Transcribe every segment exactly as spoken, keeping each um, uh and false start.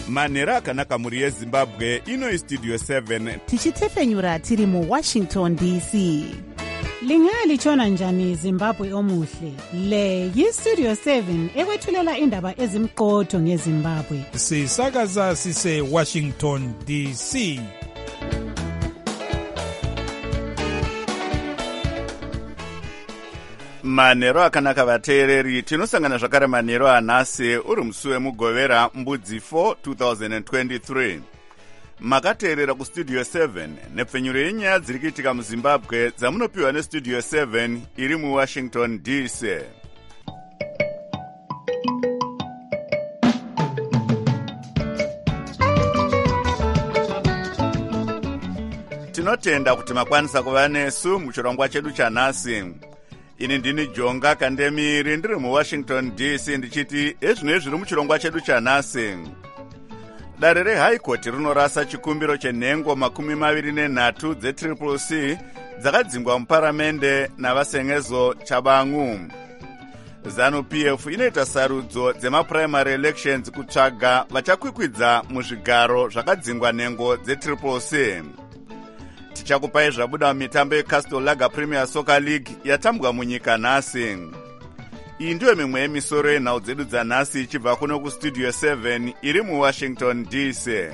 manhero akanaka mhuri yezimbabwe. Ino istudio seven tichitefenyura tiri muwashington D C. Lingalitshona njani Zimbabwe omuhle? Le yistudio seven ekwethulela indaba ezimqotho ngeZimbabwe. Sisakaza sise Washington D C. manhero akanaka vateereri, tinosangana zvakare manhero anhasi uri musi wemugovera mbudzi four twenty twenty-three. Makateerera kustudio seven nepfenyuro yenyaya dziri kuitika muzimbabwe dzamunopiwa nestudio seven iri muwashington D C. Tinotenda kuti makwanisa kuva nesu muchirongwa chedu chanhasi. Ini ndini Jonga Kandemiri ndiri muwashington D C ndichiti ezvino zviri muchirongwa chedu chanhasi. Dare reHigh Court rinorasa chikumbiro chenhengo makumi maviri nenhatu dzetriple C dzakadzingwa muparamende navasengezo Chabangu. ZANU-P F inoita sarudzo dzemaprimary elections kutsvaga vachakwikwidza muzvigaro zvakadzingwa nhengo dzetriple C. Tichakupai zvabuda mumitambo yeCastle Lager Premier Soccer League yatambwa munyika nhasi. Iyi ndiyo mimwe yemisoro yenhau dzedu dzanhasi ichibva kuno kustudio seven iri muwashington D C.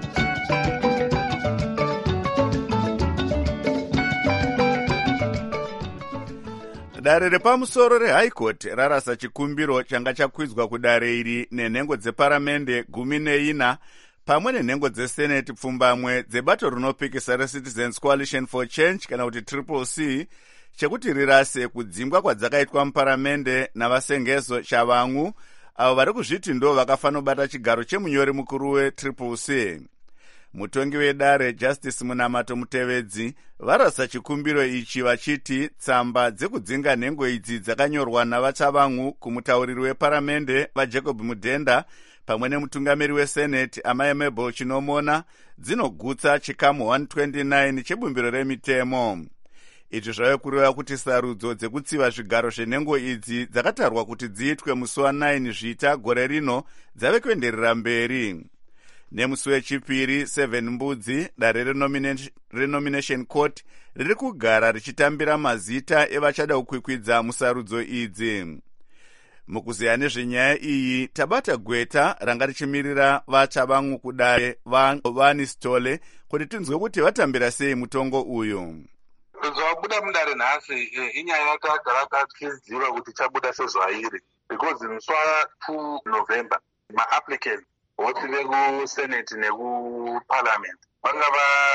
Dare repamusoro reHigh Court rarasa chikumbiro changa chakwidzwa kudare iri nenhengo dzeparamende gumi neina pamwe nenhengo dzeseneti pfumbamwe dzebato rinopikisa reCitizens Coalition for Change kana kuti triple C chekuti rirase kudzingwa kwadzakaitwa muparamende navasengezo Chabangu avo vari kuzviti ndo vakafanobata chigaro chemunyori mukuru wetriple C. Mutongi wedare Justice Munamato Mutevedzi varasa chikumbiro ichi vachiti tsamba dzekudzinga nhengo idzi dzakanyorwa navaChabangu kumutauriri weparamende vaJacob Mudhenda pamwe nemutungamiri weseneti Amai Mabel Chinomona dzinogutsa chikamu one twenty-nine chebumbiro remitemo. Izvi zvave kureva kuti sarudzo dzekutsiva zvigaro zvenhengo idzi dzakatarwa kuti dziitwe musi wa9 zvita gore rino dzave kuenderera mberi. Nemusi wechipiri seven mbudzi dare renomination, renomination court riri kugara richitambira mazita evachada kukwikwidza musarudzo idzi. Mukuziya nezvenyaya iyi tabata gweta ranga richimirira vaChabangu kudare Vani Stole kuti tinzwe kuti vatambira sei mutongo uyu. Zvabuda mudare nhasi inyaya yakagara kachiziva kuti chabuda sezvairi because musi wa2 November ma-applicants voti vekuseneti nekuparliament vanga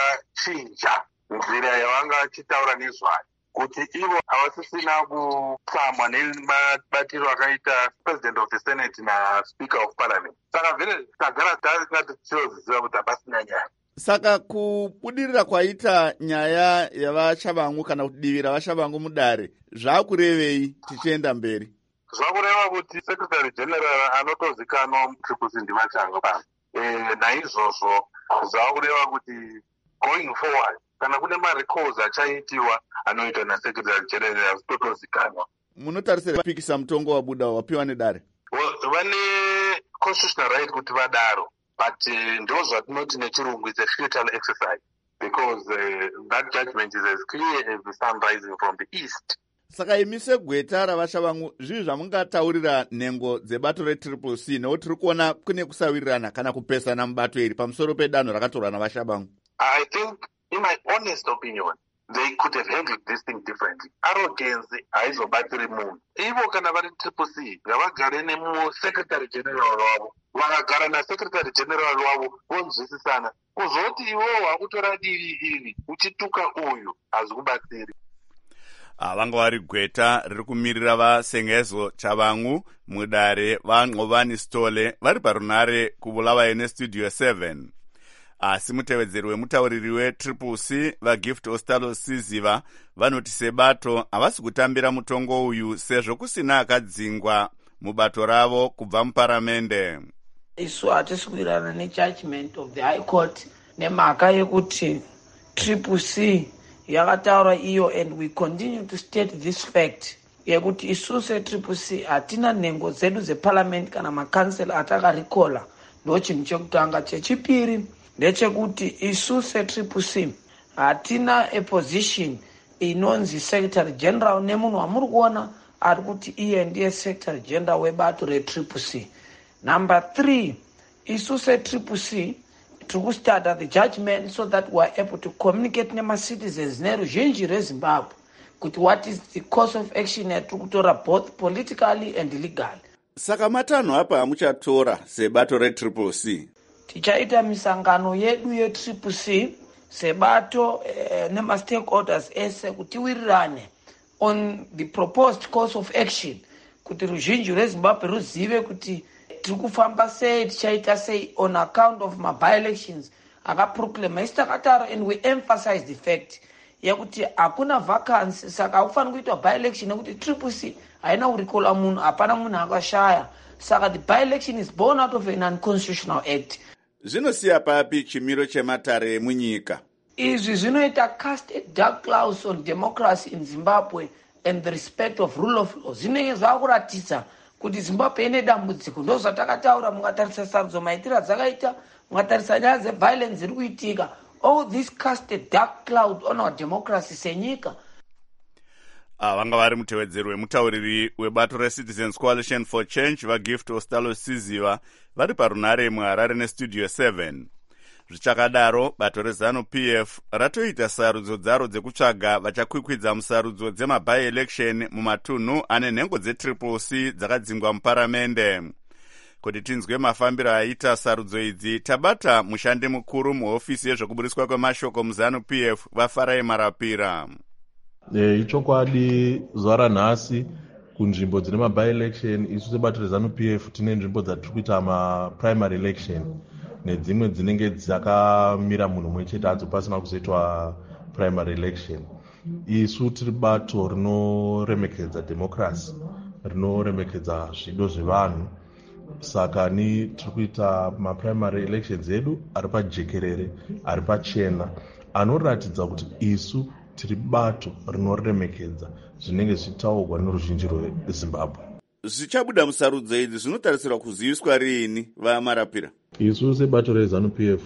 vachinja nzira yavanga vachitaura nezvayo kuti ivo havasisina kutsamwa nemabatiro akaita president of the senate naspeaker of parliament. Saka vhele tagara taringati tichizoziva kuti hapasina nyaya. Saka kubudirira kwaita nyaya yavaChabangu kana kuti divi ravaChabangu mudare zvakurevei tichienda mberi? Zvakureva kuti secretary general anotozikanwa mutriple C ndivachanga pano. E, naizvozvo zvakureva kuti going forward kana kune marecalls achaitiwa anoitwa nasecretary general azitotozikanwa. Munotarisira kupikisa mutongo wabuda wapiwa nedare? Well, vane constitutional right kuti vadaro, but uh, ndo zvatinoti nechirungu is a futile exercise because uh, that judgment is as clear as the sun rising from the east. Saka imise gweta ravaChabangu zvivi zvamungataurira nhengo dzebato retriple C nekuti tiri kuona kune kusawirirana kana kupesana mubato iri pamusoro pedanho rakatorwa navaChabangu? I think, in my honest opinion, they could have handled this thing differently. Arrogance haizobatiri munhu. Ivo kana vari triple C ngavagare nemusecretary general wavo, vakagara nasecretary general wavo vonzwisisana, kuzoti ivowo vakutora divi iri uchituka uyu hazvikubatsiri. Vanga vari gweta riri kumirira vasengezo Chabangu mudare vaNqobani Stole vari parunare kuvulawa yenestudio seven. Asi mutevedzeri wemutauriri wetriple C vaGift Ostalo Siziva vanoti sebato havasi kutambira mutongo uyu sezvo kusina akadzingwa mubato ravo kubva muparamende. Isu hatisi kuwirirana nejudgment of the High Court nemhaka yekuti triple C yakataura iyo, and we continue to state this fact yekuti isusu triple C hatina nhengo zedu zeparliament kana makansela atakarikola ndo chinhu chekutanga. Chechipiri ndechekuti isu setriple C hatina a position inonzi secretary general nemunhu wamuri kuona ari kuti iye ndiye secretary general webato retriple C. Number three, isu setriple C tiri kustudy the judgment so that we are able to communicate nemacitizens neruzhinji rwezimbabwe kuti what is the course of action yatiri kutora both politically and legally. Saka matanho apa amuchatora sebato retriple C? Tichaita misangano yedu yetriple C sebato eh, nemastakeholders ese kuti tiwirirane on the proposed course of action kuti ruzhinji rwezimbabwe ruzive kuti tiri kufamba sei, tichaita sei on account of ma-by-elections akaproclama. Isi takataura and we emphasize the fact yekuti hakuna vacancy, saka hakufanira kuitwa by-election nekuti triple C haina kurikola munhu, hapana munhu akashaya. Saka the by-election is born out of an unconstitutional act. Zvinosiya papi chimiro chematare munyika? Izvi zvinoita cast a dark clouds on democracy in Zimbabwe and the respect of rule of law. Zvinenge zvakuratidza kuti Zimbabwe ine dambudziko. Ndo zvatakataura, mungatarisa sarudzo maitiro dzakaita, mungatarisa nyaya dzeviolence dziri kuitika. All this cast a dark cloud on our democracy senyika. Ah, vanga vari mutevedzeri wemutauriri webato reCitizens Coalition for Change vaGift Ostalo Siziva vari parunare muHarare nestudio seven. Zvichakadaro, bato reZanu P F ratoita sarudzo dzaro dzekutsvaga vachakwikwidza musarudzo dzema-by-election mumatunhu ane nhengo dzetriple C dzakadzingwa muparamende. Kuti tinzwe mafambiro aita sarudzo idzi, tabata mushandi mukuru muhofisi yezvekuburiswa kwemashoko muZanu P F vaFarai Marapira. E, ichokwadi zuva ranhasi kunzvimbo dzine ma-by-election isu sebato reZanu P F tine nzvimbo dzatiri kuita ma-primary election nedzimwe dzinenge dzakamira munhu mumwe chete adzo pasina kuzoitwa primary election. Isu tiri bato rinoremekedza democracy, rinoremekedza zvido zvevanhu, saka ni tiri kuita maprimary elections edu ari pajekerere, ari pachena, anoratidza kuti isu tiri bato rinoremekedza zvinenge zvichitaurwa neruzhinji rweZimbabwe. Zvichabuda musarudzo idzi zvinotarisirwa kuziviswa rini vaMarapira? Isu sebato reZanu P F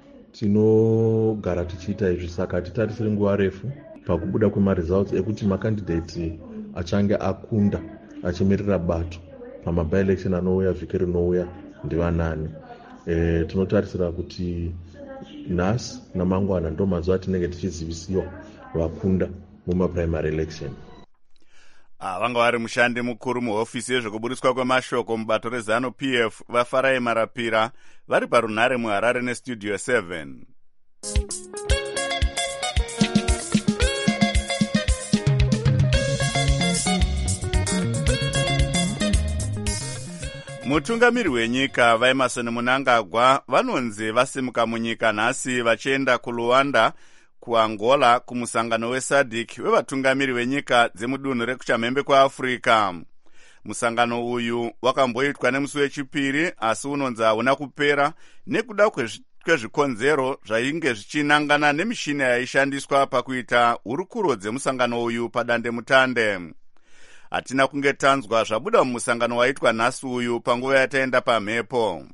tinogara tichiita izvi, saka titarisire nguva refu pakubuda kwemaresults ekuti makandidate achange akunda achimirira bato pama-by-election anouya vhiki rinouya ndivanani. E, tinotarisira kuti nhasi namangwana ndo mazuva atinenge tichizivisiwa vakunda mumaprimary election. Ah, vanga vari mushandi mukuru muhofisi yezvekuburiswa kwemashoko mubato reZanu P F vaFarai Marapira vari parunare muHarare nestudio seven. Mutungamiri wenyika vaEmmerson Mnangagwa vanonzi vasimuka munyika nhasi vachienda kuRwanda, kuAngola kumusangano weSADC wevatungamiri venyika dzemudunhu rekuchamhembe kwaAfrica. Musangano uyu wakamboitwa nemusi wechipiri asi unonzi hauna kupera nekuda kwezvikonzero zvainge zvichinangana nemishina yaishandiswa pakuita hurukuro dzemusangano uyu padande mutande. Hatina kunge tanzwa zvabuda mumusangano waitwa nhasi uyu panguva yataenda pamhepo.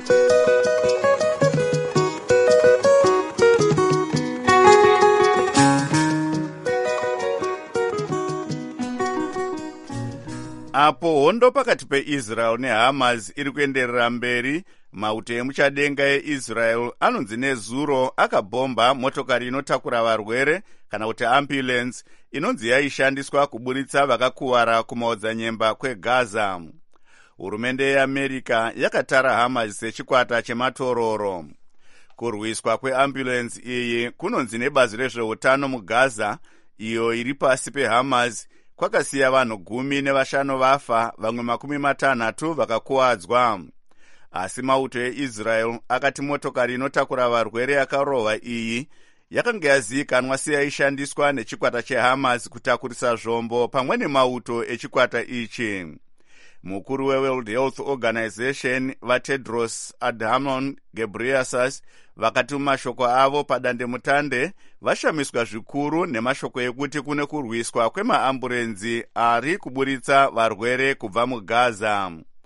Apo hondo pakati peIsrael neHamas iri kuenderera mberi, mauto emuchadenga eIsrael anonzi nezuro akabhomba motokari inotakura varwere kana kuti ambulance inonzi yaishandiswa kuburitsa vakakuwara kumaodzanyemba kweGaza. Hurumende yeAmerica yakatara Hamas sechikwata chematororo. Kurwiswa kweambulance iyi kunonzi nebazi rezveutano muGaza, iyo iri pasi peHamas, kwakasiya vanhu gumi nevashanu vafa, vamwe makumi matanhatu vakakuwadzwa. Asi mauto eIsrael akati motokari inotakura varwere yakarohwa iyi yakanga yazivikanwa seyaishandiswa nechikwata cheHamas kutakurisa zvombo pamwe nemauto echikwata ichi. Mukuru weWorld Health Organization vaTedros Adhanom Ghebreyesus vakati mumashoko avo padande mutande vashamiswa zvikuru nemashoko ekuti kune kurwiswa kwemaamburenzi ari kuburitsa varwere kubva muGaza.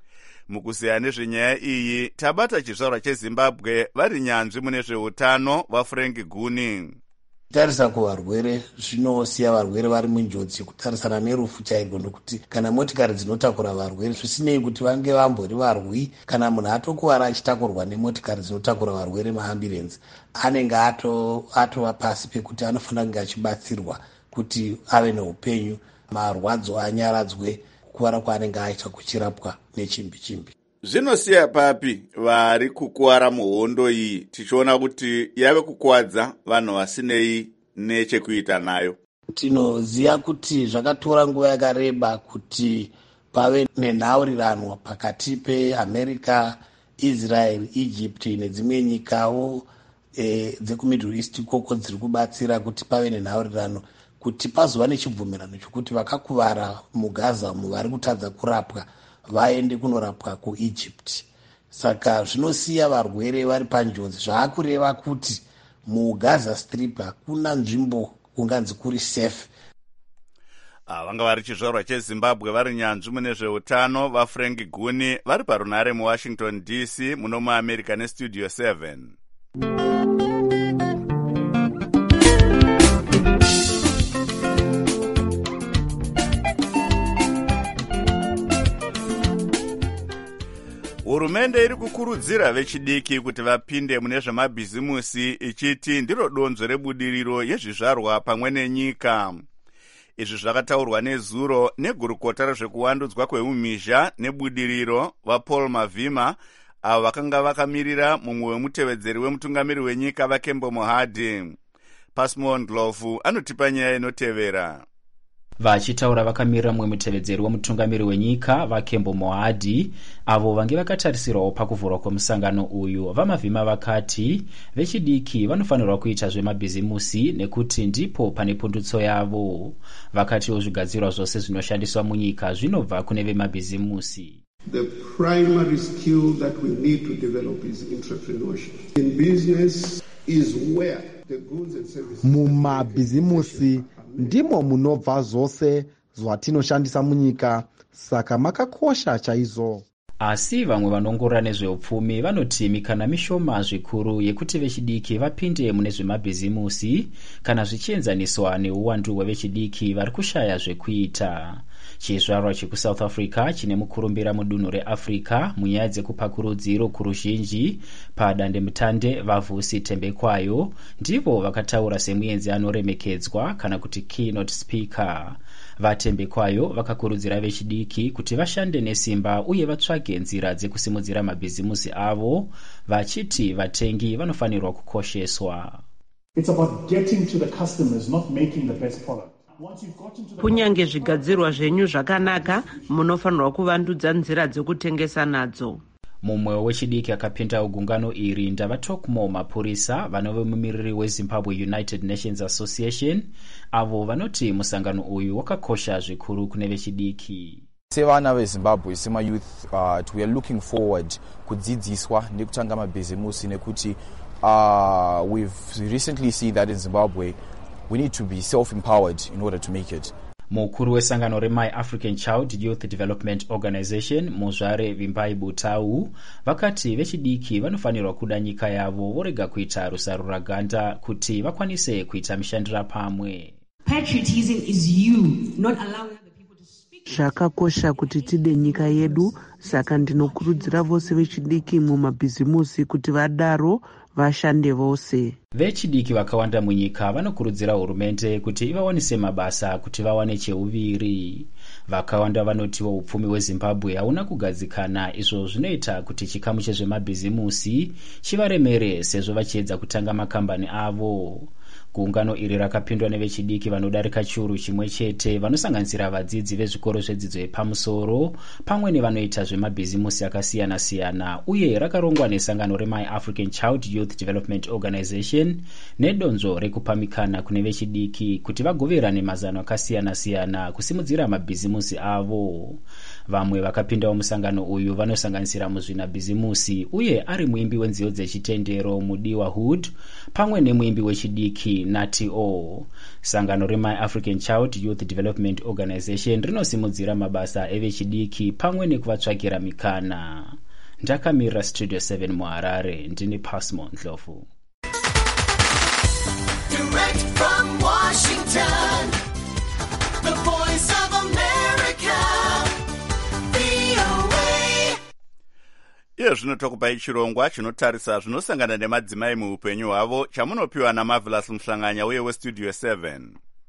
Mukuseya nezvenyaya iyi tabata chizvarwa cheZimbabwe vari nyanzvi mune zveutano vaFrank Guni. Tarisa kuvarwere zvinosiya varwere vari munjodzi kutarisana nerufu chairwo, nokuti kana motikari dzinotakura varwere zvisinei kuti vange vambori varwi, kana munhu atokuvara achitakurwa nemotikari dzinotakura varwere maambulenzi, anenge atova ato pasi pekuti anofanira kunge achibatsirwa kuti ave neupenyu, marwadzo anyaradzwe, kukuvara kwaanenge aita kuchirapwa nechimbi chimbi. Zvinosiya papi vari kukuwara muhondo iyi tichiona kuti yave kukuwadza vanhu vasinei nechekuita nayo? Tinoziva kuti zvakatora nguva yakareba kuti pave nenhaurirano pakati peAmerica, Israel, Egypt nedzimwe nyikawo e, dzekumiddle east koko dziri kubatsira kuti pave nenhaurirano kuti pazova nechibvumirano chokuti vakakuvara muGaza vari kutadza kurapwa vaende kunorapwa kuEgypt. Saka zvinosiya varwere vari panjodzi, zvaakureva kuti muGaza Strip hakuna nzvimbo kunganzi kuri safe. Vanga vari chizvarwa cheZimbabwe vari nyanzvi mune zveutano vaFrank Guni vari parunare muWashington D C muno muAmerica neStudio seven. Hurumende iri kukurudzira vechidiki kuti vapinde mune zvemabhizimusi ichiti ndiro donzvo rebudiriro yezvizvarwa pamwe nenyika. Izvi zvakataurwa nezuro negurukota rezvekuwandudzwa kweumhizha nebudiriro vaPaul Mavhima, avo vakanga vakamirira mumwe wemutevedzeri wemutungamiri wenyika vaKembo Mohadi. Pasmon Ndlovu anotipa nyaya inotevera. Vachitaura vakamirira mumwe mutevedzeri wemutungamiri wenyika vaKembo Mohadi, avo vange vakatarisirwawo pakuvhurwa kwemusangano uyu, vaMavhima vakati vechidiki vanofanirwa kuita zvemabhizimusi nekuti ndipo pane pundutso yavo. Vakatiwo zvigadzirwa zvose zvinoshandiswa munyika zvinobva kune vemabhizimusi. The primary skill that we need to develop is entrepreneurship. In business is where the goods and services. Mumabhizimusi ndimo munobva zvose zvatinoshandisa munyika, saka makakosha chaizvo. Asi vamwe vanongorora nezveupfumi vanoti mikana mishoma zvikuru yekuti vechidiki vapinde mune zvemabhizimusi kana zvichienzaniswa neuwandu hwevechidiki vari kushaya zvekuita. Chizvarwa chekuSouth Africa chine mukurumbira mudunhu reAfrica munyaya dzekupa kurudziro kuruzhinji padandemutande vaVusi Thembekwayo ndivo vakataura semuenzi anoremekedzwa kana kuti keynote speaker. VaThembekwayo vakakurudzira vechidiki kuti vashande nesimba uye vatsvage nzira dzekusimudzira mabhizimusi avo, vachiti vatengi vanofanirwa kukosheswa. It's about getting to the customers, not making the best product. Kunyange zvigadzirwa zvenyu zvakanaka, munofanirwa kuvandudza nzira dzekutengesa nadzo. Mumwe wechidiki akapinda gungano iri ndavaTokmo Mapurisa vanove mumiriri weZimbabwe United Nations Association, avo vanoti musangano uyu wakakosha zvikuru kune vechidiki. Sevana veZimbabwe sema youth uh, we are looking forward kudzidziswa nekutanga mabhizimusi nekuti uh, we've recently seen that in Zimbabwe we need to be self-empowered in order to make it. Mukuru wesangano reMy African Child Youth Development Organization Muzvare Vimbai Butau vakati vechidiki vanofanirwa kuda nyika yavo vorega kuita rusarura ganda kuti vakwanise kuita mishandira pamwe. Patriotism is you not allowing other people to speak. Zvakakosha kuti tide nyika yedu, saka ndinokurudzira vose vechidiki mumabhizimusi kuti vadaro vashande vose. Vechidiki vakawanda munyika vanokurudzira hurumende kuti ivawanise mabasa kuti vawane cheuviri. Vakawanda vanotiwo upfumi hweZimbabwe hauna kugadzikana, izvo zvinoita kuti chikamu chezvemabhizimusi chivaremere sezvo vachiedza kutanga makambani avo. Gungano iri rakapindwa nevechidiki vanodarika chiuru chimwe chete vanosanganisira vadzidzi vezvikoro zvedzidzo yepamusoro pamwe nevanoita zvemabhizimusi akasiyana siyana, uye rakarongwa nesangano reMy African Child Youth Development Organization nedonzvo rekupamikana kune vechidiki kuti vagoverane mazano akasiyana siyana kusimudzira mabhizimusi avo. Vamwe vakapindawo musangano uyu vanosanganisira muzvinabhizimusi uye ari muimbi wenziyo dzechitendero Mudiwa Hood pamwe nemuimbi wechidiki Nati O. Sangano reMy African Child Youth Development Organization rinosimudzira mabasa evechidiki pamwe nekuvatsvagira mikana. Ndakamira Studio seven muHarare, ndini Pasmo Ndlovu. Direct from Washington, the voice of America, V O A. Iye zvino tokupai chirongwa chinotarisa zvinosangana nemadzimai muupenyu hwavo chamunopiwa naMarvelous Mhlanganya uye weStudio seven.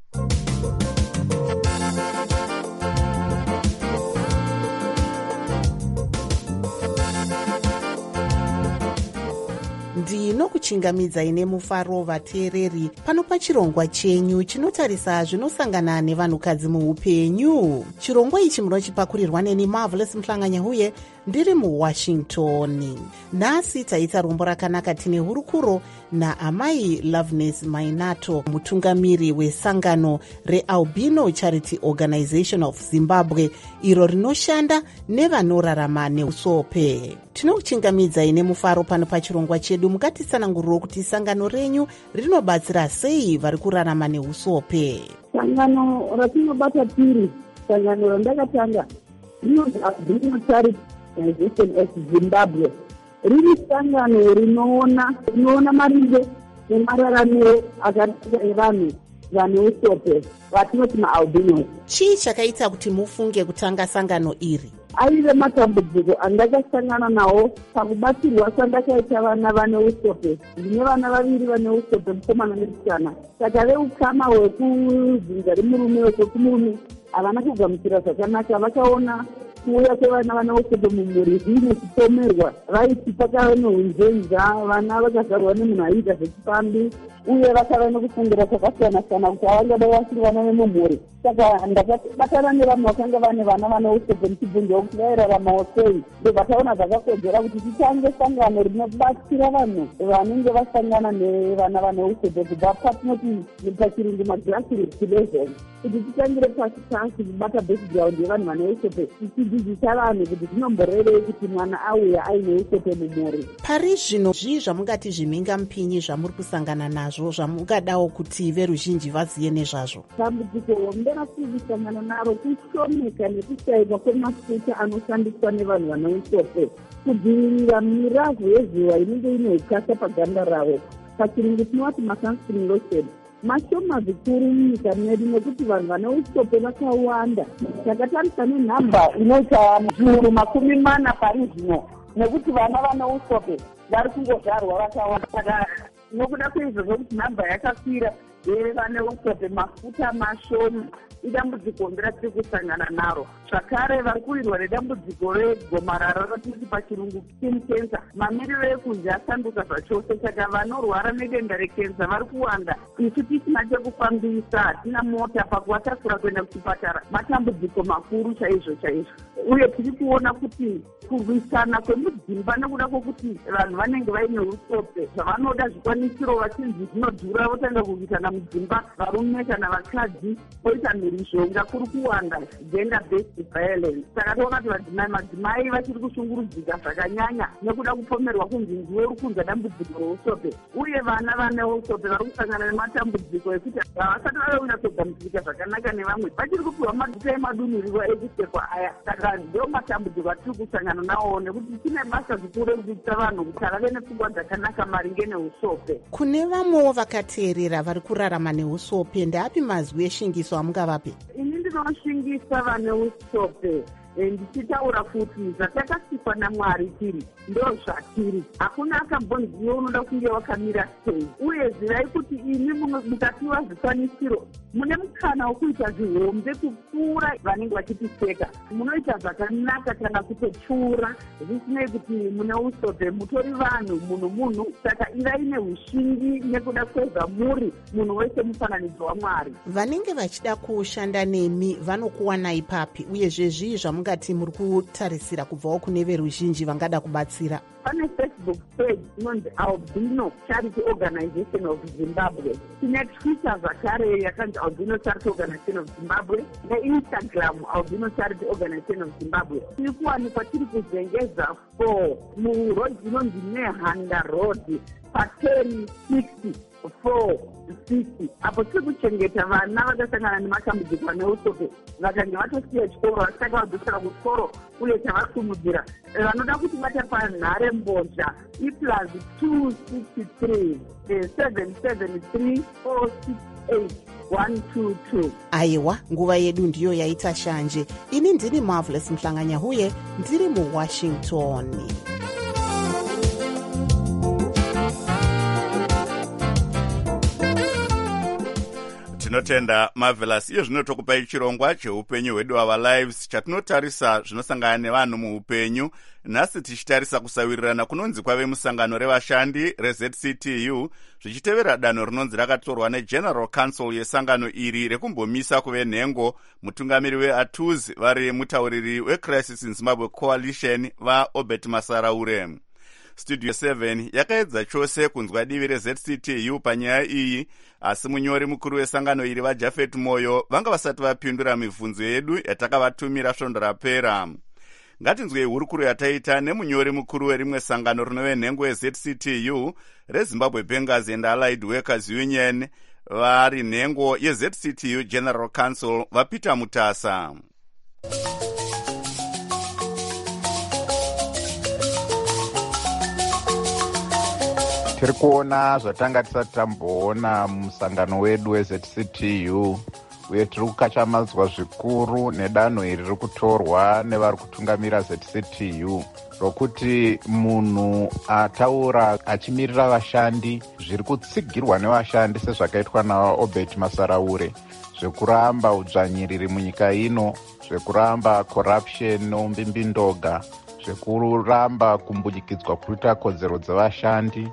ndinokuchingamidzai nemufaro vateereri pano pachirongwa chenyu chinotarisa zvinosangana nevanhukadzi muupenyu. Chirongwa ichi munochipakurirwa neni Marvelous Mhlanganya uye ndiri muWashington. Nhasi taita rombo rakanaka tine hurukuro naamai Loveness Mainato, mutungamiri wesangano reAlbino Charity Organization of Zimbabwe, iro rinoshanda nevanorarama neusope. Tinokuchingamidzai nemufaro pano pachirongwa chedu. Mukatitsananguriro kuti sangano renyu rinobatsira sei vari kurarama neusope. Sangano ratinobata tiri, sangano randakatanga rinonzi Albino Charity Organization of Zimbabwe. Riri sangano rinoona rinoona maringe nemararamiro akaita evanhu vane usope vatinoti maAlbinos. Chii chakaita kuti mufunge kutanga sangano iri? Aive matambudziko andakasangana nawo pakubatsirwa kwandakaita vana vane usope. Ndine vana vaviri vane usope, mukomana nemusikana. Saka veukama hwekuzinza remurume wekumurume havana kugamuchira zvakanaka. Vakaona kuuya kwevana vane usope mumhuri zvine chipomerwa, vaiti pakava neunzenza, vana vakazarwa nemunhu aiita zvechipambi uye vakava nekufungira zvakasiyana-siyana kuti havangada vasiri vana vemumhuri. Saka ndakabatana nevamwe vakanga vane vana vane usope ndichibvunzwa kuti vairaramawo sei. Ndobva taona zvakakodzera kuti titange sangano rinobatsira vanhu vanenge vasangana nevana vane usope kubva patinoti pachirungu magrassroots level, kuti titangire pasi pasi kubata background yevanhu vane usope, tichidzidzisa vanhu kuti zvinomborevei kuti mwana auya aine usope mumhuri. Pari zvino zvii zvamungati zvimhinga mupinyi zvamuri kusangana nazvo zvamungadawo kuti veruzhinji vaziye nezvazvo? Dambudziko nderasangana naro kushomeka nekushaikwa kwemafuta anoshandiswa nevanhu vane usope kudzivirira miravhu yezuva inenge ine ukasa paganda ravo. Pachirungu tinoti masunscreen lotion mashoma zvikuru munyika medu nekuti vanhu vane usope vakawanda. Takatarisa nenhamba inoita zviuru makumi mana pari zvino, nekuti vana vane usope vari kungozvarwa vakawanda. Nokuda kweizvozvo kuti nhamba yakakwira yevane usope mafuta mashoma idambudziko nderatiri kusangana naro. Zvakare vari kuwirwa nedambudziko regomarara ratiti pachirungu skin cancer. Mamiriro ekunze asanduka zvachose, saka vanorwara nedenda rekenza vari kuwanda. Isu tisina chekufambisa, hatina mota, pakuvatakura kuenda kuchipatara matambudziko makuru chaizvo chaizvo. Uye tiri kuona kuti kurwisana kwemudzimba nekuda kwokuti vanhu vanenge vaine usope zvavanoda zvikwanisiro vachinzi zvinodhura, votanga kuitana mudzimba, varume kana vakadzi, poita mhirizhonga, kuri kuwanda gender based violence. Saka toona kuti madzimai vachiri kushungurudzika zvakanyanya nekuda kupomerwa kunzi ndiwe uri kunza dambudziko reusope. Uye vana vane usope vari kusangana nematambudziko ekuti havasati vave kunyatsogamuchirika zvakanaka nevamwe, vachiri kupiwa maguta emadunhuriro ekusekwa aya. Saka ndio matambudziko atiri kusangana nawo, nekuti tine basa zikuru rekudzidzisa vanhu kuti vave nepfungwa dzakanaka maringe neusope. Kune vamwewo vakateerera vari kurarama neusope, ndeapi mazwi eshingiso amungavape? Ini ndinoshingisa vane usope ndichitaura kuti zvatakasikwa naMwari tiri ndo zvatiri. Hakuna akambonziva unoda kunge wakamira sei. Uye zivai kuti ini mukapiwa zvikwanisiro mune mukana wokuita zvihombe kupfuura vanenge vachitiseka. Munoita zvakanaka kana kutopfuura, zvisinei kuti mune usope mutori vanhu, munhu munhu. Saka ivai neushingi nekuda kwezva muri munhu wese mufananidzo waMwari. Vanenge vachida kushanda nemi vanokuwanai papi, uye zvezvii zvamunga zvamungati muri kutarisira kubvawo kune veruzhinji vangada kubatsira? Pane Facebook page inonzi Albino Charity Organization of Zimbabwe. Tine Twitter zvakare yakanzi Albino Charity Organization of Zimbabwe, neInstagram Albino Charity Organization of Zimbabwe. Tiri kuwanikwa tiri kuzengeza four muroad inonzi Nehanda Road paten sixty four sixty. Apo tiri kuchengeta vana vakasangana nematambudziko neusope vakange vatosiya chikoro vasitaka vadzosera kuchikoro uye chavasumudzira vanoda kuti bata panhare mbozha iplus two six three seven seven three four six eight one two two. Aiwa, nguva yedu ndiyo yaita shanje. Ini ndini Marvelous Mhlanganyahuye, ndiri muWashington. Tinotenda Marvelous. Iyo zvino tokupai chirongwa cheupenyu hwedu our lives chatinotarisa zvinosangana nevanhu muupenyu. Nhasi tichitarisa kusawirirana kunonzi kwave musangano revashandi reZ C T U zvichitevera danho rinonzi rakatorwa neGeneral Council yesangano iri rekumbomisa kuve nhengo mutungamiri weATUZ vari mutauriri weCrisis in Zimbabwe Coalition vaObert Masaraure. Studio seven yakaedza chose kunzwa divi reZ C T U panyaya iyi, asi munyori mukuru wesangano iri vaJafet Moyo vanga vasati vapindura mibvunzo yedu yatakavatumira svondo rapera. Ngatinzwei hurukuro yataita nemunyori mukuru werimwe sangano rinove nhengo yeZ C T U reZimbabwe Bankers and Allied Workers Union vari nhengo yeZ C T U General Council vaPeter Mutasa. Tiri kuona zvatanga tisati tamboona musangano wedu weZ C T U, uye tiri kukachamadzwa zvikuru nedanho iri riri kutorwa nevari kutungamira Z C T U rokuti munhu ataura achimirira vashandi zviri kutsigirwa nevashandi sezvakaitwa naObert Masaraure, zvekuramba udzvanyiriri munyika ino, zvekuramba corruption noumbimbindoga, zvekuramba kumbunyikidzwa kuita kodzero dzevashandi,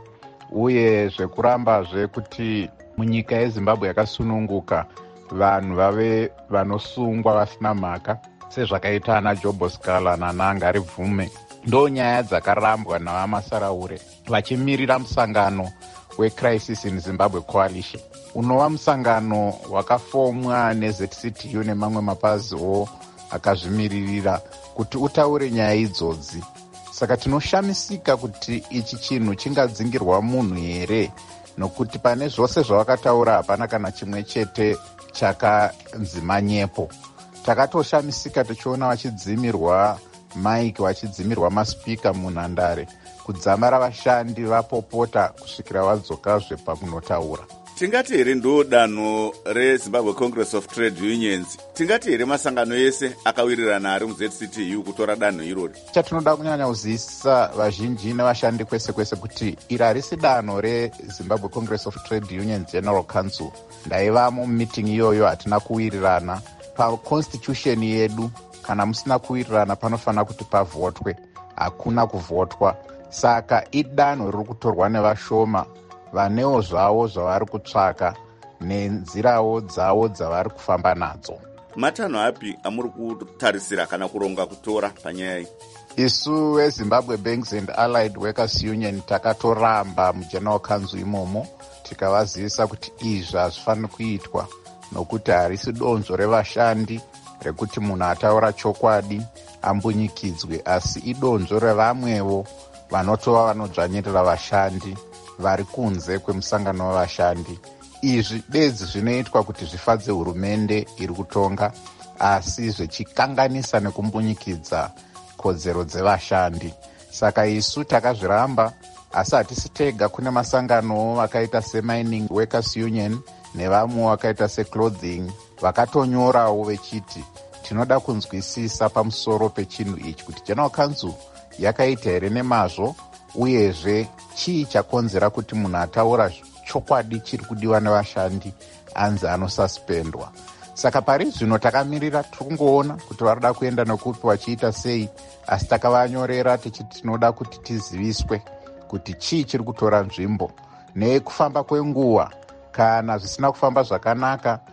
uye zvekuramba zvekuti munyika yeZimbabwe yakasununguka vanhu vave vanosungwa vasina mhaka sezvakaita ana Jobo Scala naNangari Bvume. Ndo nyaya dzakarambwa navamasaraure vachimirira musangano weCrisis in Zimbabwe Coalition, unova musangano wakafomwa neZ C T U nemamwe mapaziwo akazvimiririra kuti utaure nyaya idzodzi. Saka tinoshamisika kuti ichi chinhu chingadzingirwa munhu here, nokuti pane zvose zvavakataura hapana kana chimwe chete chakanzima nyepo. Takatoshamisika tichiona vachidzimirwa mike, vachidzimirwa maspika munhandare, kudzamara vashandi vapopota kusvikira vadzokazve pakunotaura. Tingati here ndo danho reZimbabwe Congress of Trade Unions, tingati here masangano ese akawirirana ari muZ C T U kutora danho irori. Chatinoda kunyanya kuzivisa vazhinji nevashandi kwese kwese kuti iri harisi danho reZimbabwe Congress of Trade Unions General Council. Ndaivamo mumeeting iyoyo, hatina kuwirirana. PaConstitution yedu kana musina kuwirirana panofanira kuti pavhotwe, hakuna kuvhotwa. Saka idanho riri kutorwa nevashoma vanewo zvavo zvavari kutsvaka nenzirawo dzavo dzavari kufamba nadzo. Matanho api amuri kutarisira kana kuronga kutora panyaya iyi? Isu weZimbabwe Bankers and Allied Workers Union takatoramba muGeneral Council imomo tikavazivisa kuti izvi hazvifaniri kuitwa, nokuti harisi donzvo revashandi rekuti munhu ataura chokwadi ambunyikidzwe, asi idonzvo revamwewo vanotova vanodzvanyirira vashandi vari kunze kwemusangano wevashandi. Izvi bedzi zvinoitwa kuti zvifadze hurumende iri kutonga, asi zvichikanganisa nekumbunyikidza kodzero dzevashandi. Saka isu takazviramba, asi hatisi tega. Kune masangano vakaita seMining Workers Union nevamwe vakaita seClothing vakatonyorawo vechiti tinoda kunzwisisa pamusoro pechinhu ichi kuti General Council yakaita here nemazvo, uyezve chii chakonzera kuti munhu ataura chokwadi chiri kudiwa nevashandi anzi anosuspendwa. Saka pari zvino takamirira tikungoona kuti varida kuenda nekupi vachiita sei, asi takavanyorera tichiti tinoda kuti tiziviswe kuti chii chiri kutora nzvimbo. Nekufamba kwenguva, kana zvisina kufamba zvakanaka,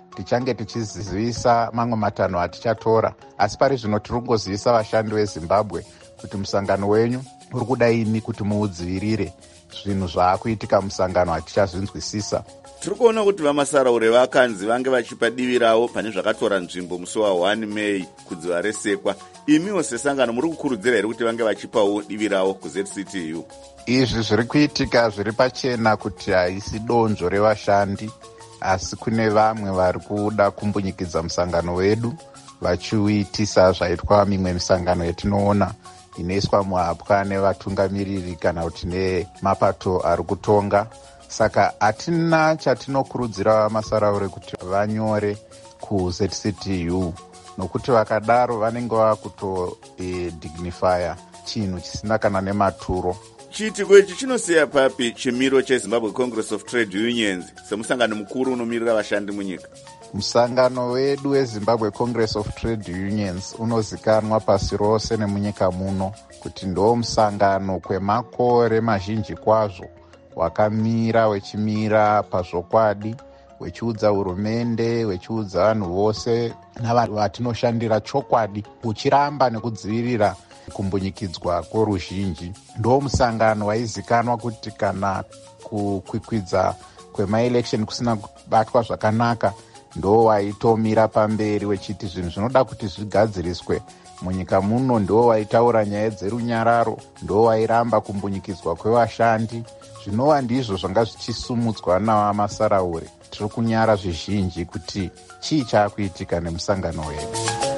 tichange tichizivisa mamwe matanho atichatora, asi pari zvino tiri kungozivisa vashandi vezimbabwe kuti musangano wenyu uri kuda imi kuti muudzivirire zvinhu zvaakuitika musangano hatichazvinzwisisa. Tiri kuona kuti vamasaraure vakanzi vange vachipa divi ravo pane zvakatora nzvimbo musi wa first May kudziva resekwa. Imiwo sesangano muri kukurudzira here kuti vange vachipawo divi ravo kuZ C T U? Izvi zviri kuitika zviri pachena kuti haisi donzvo revashandi, asi kune vamwe vari kuda kumbunyikidza musangano wedu vachiuitisa zvaitwa mimwe misangano yatinoona inoiswa muhapwa nevatungamiriri kana kuti nemapato ari kutonga. Saka hatina chatinokurudzira vamasaraure kuti vanyore kuZ C T U, nokuti vakadaro vanenge vakutodignifiya chinhu chisina kana nematuro. Chiitiko ichi chinosiya papi chimiro cheZimbabwe Congress of Trade Unions semusangano mukuru unomirira vashandi munyika? Musangano wedu weZimbabwe Congress of Trade Unions unozikanwa pasi rose nemunyika muno kuti ndo musangano kwemakore mazhinji kwazvo wakamira wechimira pazvokwadi, wechiudza hurumende, wechiudza vanhu vose navatinoshandira chokwadi, uchiramba nekudzivirira kumbunyikidzwa kworuzhinji. Ndo musangano waizikanwa kuti kana kukwikwidza kwemaelection kusina kubatwa zvakanaka, ndo waitomira pamberi wechiti zvinhu zvinoda kuti zvigadziriswe munyika muno. Ndo waitaura nyaya dzerunyararo, ndo wairamba kumbunyikidzwa kwevashandi. Zvinova ndizvo zvanga zvichisumudzwa navamasaraure. Tiri kunyara zvizhinji kuti chii chaakuitika nemusangano wedu.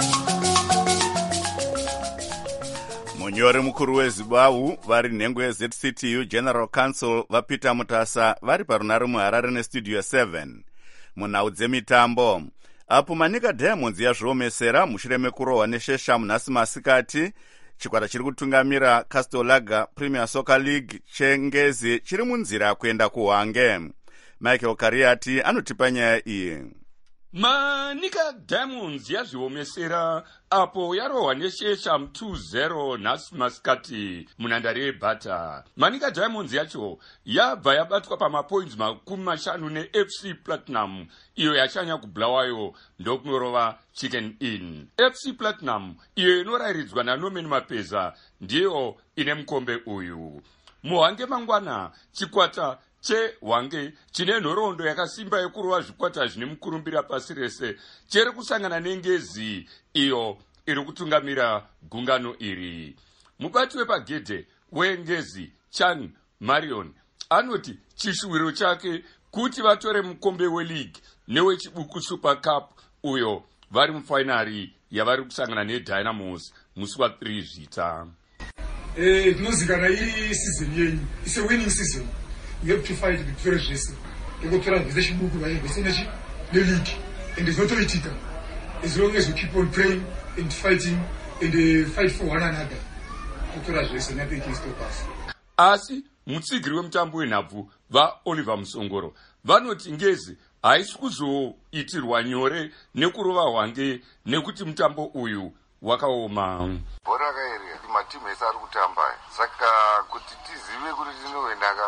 Munyori mukuru weZimbabwe vari nhengo yeZ C T U General Council vaPeter Mutasa vari parunare muHarare neStudio seven. Munhau dzemitambo, apo maNyika Diamonds yazviomesera mushure mekurohwa neshesha munhasi masikati, chikwata chiri kutungamira Castle Lager Premier Soccer League chengezi chiri munzira kuenda kuHwange. Michael Kariati anotipa nyaya iyi. maNyika Diamonds yazviomesera apo yarohwa neshesha two zero nhasi masikati munhandare yeBata. maNyika Diamonds yacho yabva yabatwa pamapoints makumi mashanu neF C Platinum, iyo yachanya kubulawayo ndokunorova Chicken Inn. F C Platinum, iyo inorayiridzwa naNorman Mapeza, ndiyo ine mukombe uyu. muHwange mangwana, chikwata cheHwange chine nhoroondo yakasimba yekurova zvikwata zvine mukurumbira pasi rese chiri kusangana nengezi iyo iri kutungamira gungano iri. Mubati wepagedhe wengezi Chan Marion anoti chishuwiro chake kuti vatore mukombe weleague newechibuku Super Cup uyo vari mufainari yavari kusangana neDynamos musi wa three zvita. Eh, tinozikana iri season yenyu. It's a winning season. You have to fight victoriously. You go to run with the Shibuku, the league, and it's not political. As long as you keep on praying and fighting and uh, fight for one another. Nothing can stop us. Asi mutsigiri wemutambo wenhabvu vaOliver Musongoro vanoti ngezi haisi kuzoitirwa nyore nekurova Hwange nekuti mutambo uyu wakaoma. Bora kairi matimu ese ari kutamba, saka kuti tizive kuti tinoendaka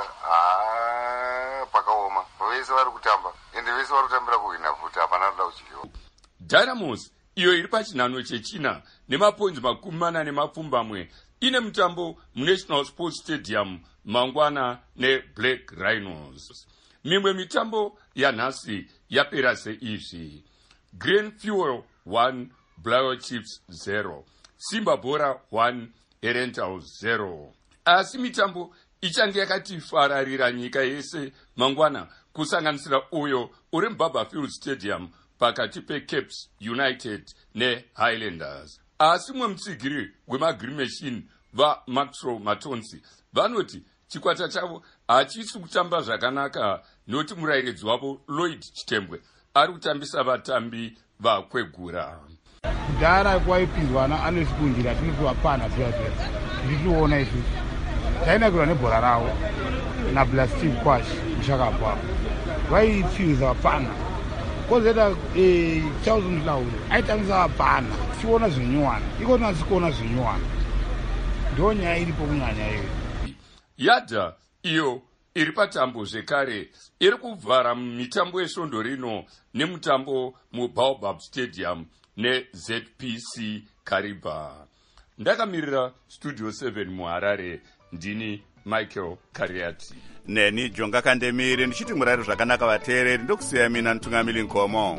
ah pakaoma. Vese vari kutamba ende vese vari kutambira kuhina futi hapana kuda kuchiriwa. Dynamos iyo iri pachinhano chechina nemapoints makumi mana nemapfumbamwe ine mutambo muNational Sports Stadium mangwana neBlack Rhinos. Mimwe mitambo yanhasi yapera seizvi: Green Fuel one, Blayo Chiefs zero, Simba Bora one, Herentals zero. Asi mitambo ichange yakati fararira nyika yese mangwana kusanganisira uyo uri muBarberfield Stadium pakati peCapes United neHighlanders. Asi mwe mutsigiri wemaGreen Machine vaMaxwell Matonsi vanoti chikwata chavo hachisi kutamba zvakanaka noti murayiridzi wavo Lloyd Chitembwe ari kutambisa vatambi vakwegura. Kudhara kwaipinzwana anozvikundira tinopiwa pana zuva zuva nditinoona izvi tainakirwa nebhora ravo naBlastive Kwash mushakabva vaipfiuza vapana kozoita Charles Mlauri aitambisa vapana tichiona zvinyuwana iko tinasi kuona zvinyuwana ndo nyaya iripo kunyanya iyo. Yadha iyo iri patambo zvekare iri kuvhara mitambo yesvondo rino nemutambo mubaobab stadium neZ P C Kariba. Ndakamirira studio seven muharare, ndini Michael Kariati. Neni Jonga Kandemiri ndichiti murari zvakanaka vateereri, ndokusiya mina Ntungamiri Nkomo.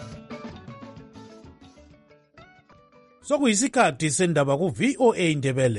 Sokuyisikhathi sendaba ku V O A Ndebele.